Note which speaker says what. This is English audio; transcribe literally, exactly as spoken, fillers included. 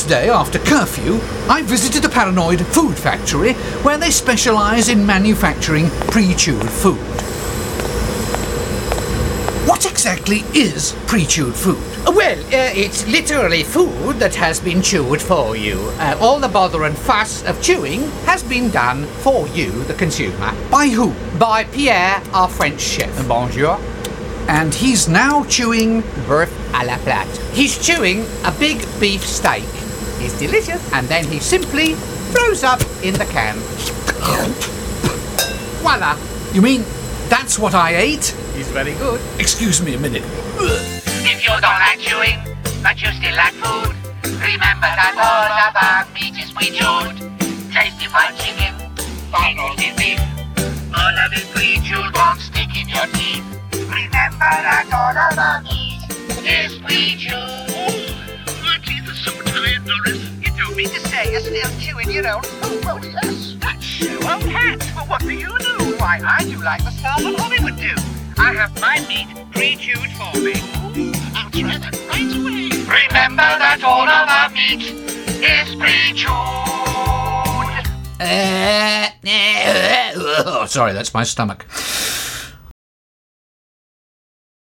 Speaker 1: next day after curfew, I visited a paranoid food factory where they specialise in manufacturing pre-chewed food. What exactly is pre-chewed food?
Speaker 2: Well, uh, it's literally food that has been chewed for you. Uh, all the bother and fuss of chewing has been done for you, the consumer.
Speaker 1: By who?
Speaker 2: By Pierre, our French chef.
Speaker 3: Bonjour.
Speaker 1: And he's now chewing...
Speaker 2: Bœuf à la plate. He's chewing a big beef steak. It's delicious. And then he simply throws up in the can. Voila.
Speaker 1: You mean that's what I ate?
Speaker 3: He's very good.
Speaker 1: Excuse me a minute.
Speaker 4: If you don't like chewing, but you still like food, remember that all of our meat is pre-chewed. Tasty fried chicken, fine roasted beef, all of it pre-chewed won't stick in your teeth. Remember that all of our meat is pre-chewed.
Speaker 5: My teeth are so tired, Doris. You don't mean to say you're still chewing your own food, oh yes. That's your own hat. But what do you do? Why, I do like the stars of Hollywood do. I have my meat pre-chewed for me. I'll try that right away.
Speaker 4: Remember that all of our meat is pre-chewed.
Speaker 1: Uh, oh, sorry, that's my stomach.